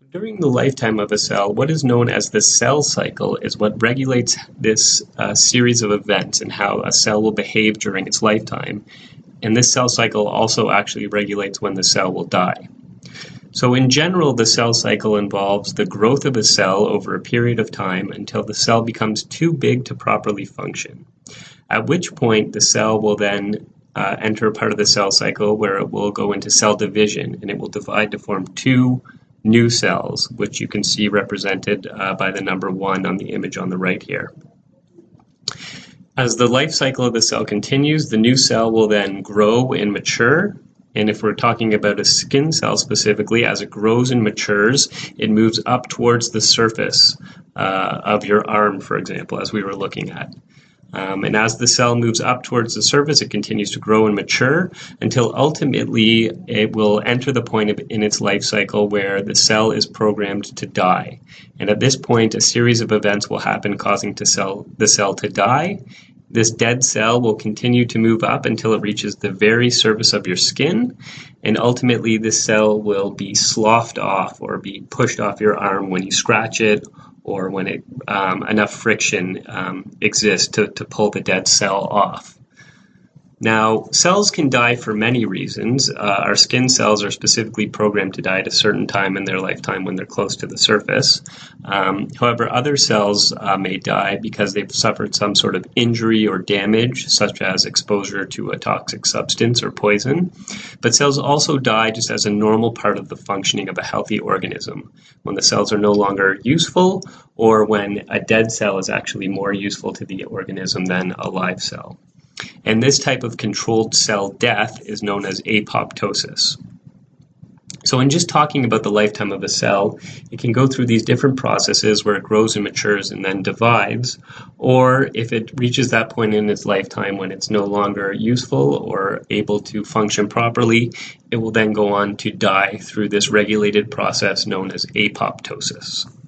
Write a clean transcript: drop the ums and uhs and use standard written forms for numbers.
During the lifetime of a cell, what is known as the cell cycle is what regulates this series of events and how a cell will behave during its lifetime. And this cell cycle also actually regulates when the cell will die. So in general, the cell cycle involves the growth of a cell over a period of time until the cell becomes too big to properly function, at which point the cell will then enter a part of the cell cycle where it will go into cell division, and it will divide to form two new cells, which you can see represented by the number 1 on the image on the right here. As the life cycle of the cell continues, the new cell will then grow and mature. And if we're talking about a skin cell specifically, as it grows and matures, it moves up towards the surface of your arm, for example, as we were looking at. And as the cell moves up towards the surface, it continues to grow and mature until ultimately it will enter the point in its life cycle where the cell is programmed to die. And at this point, a series of events will happen causing the cell to die. This dead cell will continue to move up until it reaches the very surface of your skin, and ultimately this cell will be sloughed off or be pushed off your arm when you scratch it, or when enough friction exists to pull the dead cell off. Now, cells can die for many reasons. Our skin cells are specifically programmed to die at a certain time in their lifetime when they're close to the surface. However, other cells may die because they've suffered some sort of injury or damage, such as exposure to a toxic substance or poison. But cells also die just as a normal part of the functioning of a healthy organism, when the cells are no longer useful, or when a dead cell is actually more useful to the organism than a live cell. And this type of controlled cell death is known as apoptosis. So in just talking about the lifetime of a cell, it can go through these different processes where it grows and matures and then divides, or if it reaches that point in its lifetime when it's no longer useful or able to function properly, it will then go on to die through this regulated process known as apoptosis.